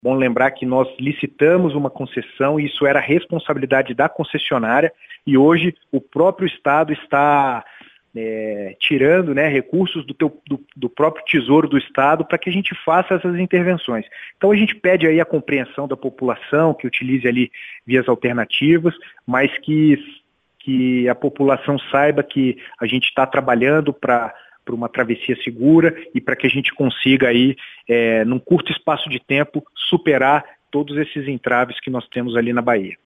Bom lembrar que nós licitamos uma concessão e isso era responsabilidade da concessionária e hoje o próprio Estado está tirando, né, recursos do próprio tesouro do Estado para que a gente faça essas intervenções. Então a gente pede aí a compreensão da população, que utilize ali vias alternativas, mas que a população saiba que a gente está trabalhando para uma travessia segura e para que a gente consiga aí, num curto espaço de tempo, superar todos esses entraves que nós temos ali na Bahia.